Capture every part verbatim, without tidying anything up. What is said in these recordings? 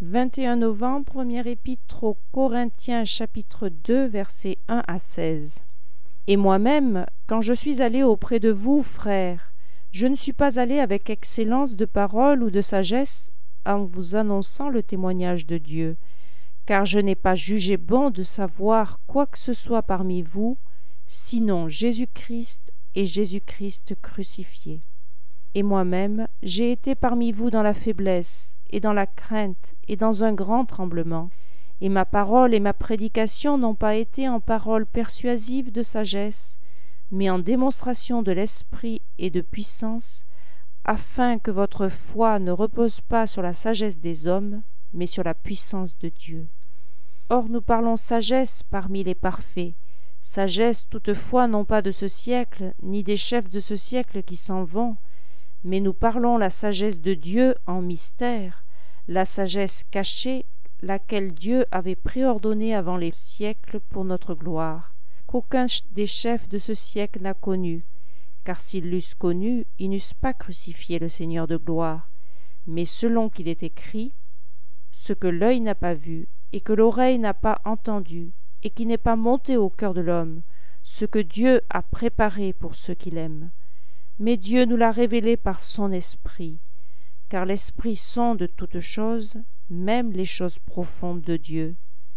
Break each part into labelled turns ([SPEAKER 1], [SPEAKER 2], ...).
[SPEAKER 1] vingt et un novembre, première épître aux Corinthiens, chapitre deux, versets un à seize. Et moi-même, quand je suis allé auprès de vous, frères, je ne suis pas allé avec excellence de parole ou de sagesse en vous annonçant le témoignage de Dieu, car je n'ai pas jugé bon de savoir quoi que ce soit parmi vous, sinon Jésus-Christ et Jésus-Christ crucifié. Et moi-même, j'ai été parmi vous dans la faiblesse, et dans la crainte, et dans un grand tremblement. Et ma parole et ma prédication n'ont pas été en paroles persuasives de sagesse, mais en démonstration de l'esprit et de puissance, afin que votre foi ne repose pas sur la sagesse des hommes, mais sur la puissance de Dieu. Or nous parlons sagesse parmi les parfaits, sagesse toutefois non pas de ce siècle, ni des chefs de ce siècle qui s'en vont, mais nous parlons la sagesse de Dieu en mystère, la sagesse cachée, laquelle Dieu avait préordonnée avant les siècles pour notre gloire, qu'aucun des chefs de ce siècle n'a connue, car s'ils l'eussent connu, ils n'eussent pas crucifié le Seigneur de gloire. Mais selon qu'il est écrit, ce que l'œil n'a pas vu, et que l'oreille n'a pas entendu, et qui n'est pas monté au cœur de l'homme, ce que Dieu a préparé pour ceux qui l'aiment. Mais Dieu nous l'a révélé par son Esprit, car l'Esprit sonde toutes choses, même les choses profondes de Dieu.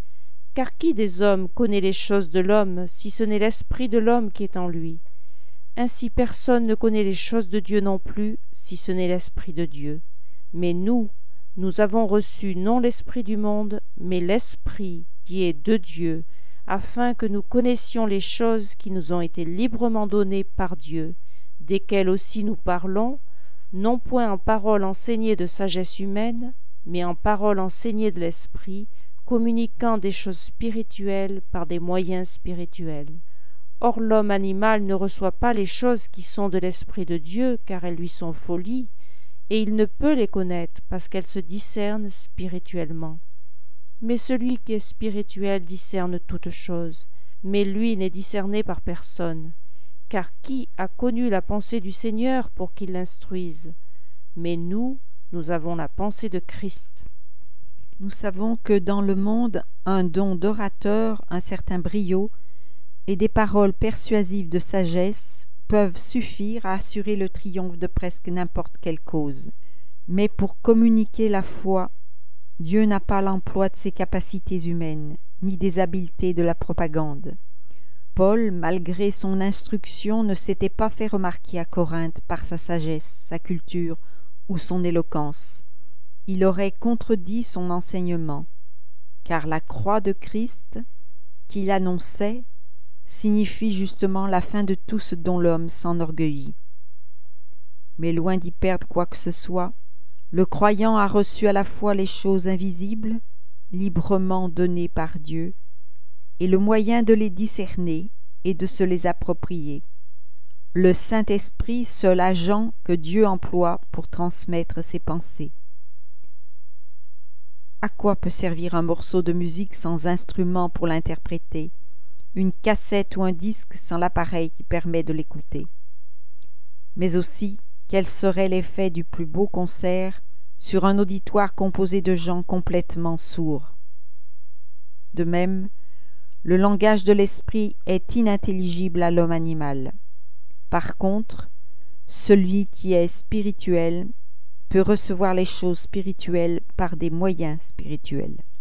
[SPEAKER 1] Car qui des hommes connaît les choses de l'homme, si ce n'est l'Esprit de l'homme qui est en lui? Ainsi personne ne connaît les choses de Dieu non plus, si ce n'est l'Esprit de Dieu. Mais nous, nous avons reçu non l'Esprit du monde, mais l'Esprit qui est de Dieu, afin que nous connaissions les choses qui nous ont été librement données par Dieu, desquelles aussi nous parlons, non point en paroles enseignées de sagesse humaine, mais en paroles enseignées de l'Esprit, communiquant des choses spirituelles par des moyens spirituels. Or l'homme animal ne reçoit pas les choses qui sont de l'Esprit de Dieu, car elles lui sont folie, et il ne peut les connaître, parce qu'elles se discernent spirituellement. Mais celui qui est spirituel discerne toutes choses, mais lui n'est discerné par personne. Car qui a connu la pensée du Seigneur pour qu'il l'instruise? Mais nous, nous avons la pensée de Christ.
[SPEAKER 2] Nous savons que dans le monde, un don d'orateur, un certain brio, et des paroles persuasives de sagesse peuvent suffire à assurer le triomphe de presque n'importe quelle cause. Mais pour communiquer la foi, Dieu n'a pas l'emploi de ses capacités humaines, ni des habiletés de la propagande. Paul, malgré son instruction, ne s'était pas fait remarquer à Corinthe par sa sagesse, sa culture ou son éloquence. Il aurait contredit son enseignement, car la croix de Christ, qu'il annonçait, signifie justement la fin de tout ce dont l'homme s'enorgueillit. Mais loin d'y perdre quoi que ce soit, le croyant a reçu à la fois les choses invisibles, librement données par Dieu, et le moyen de les discerner et de se les approprier. Le Saint-Esprit, seul agent que Dieu emploie pour transmettre ses pensées. À quoi peut servir un morceau de musique sans instrument pour l'interpréter, une cassette ou un disque sans l'appareil qui permet de l'écouter? Mais aussi, quel serait l'effet du plus beau concert sur un auditoire composé de gens complètement sourds? De même, le langage de l'esprit est inintelligible à l'homme animal. Par contre, celui qui est spirituel peut recevoir les choses spirituelles par des moyens spirituels.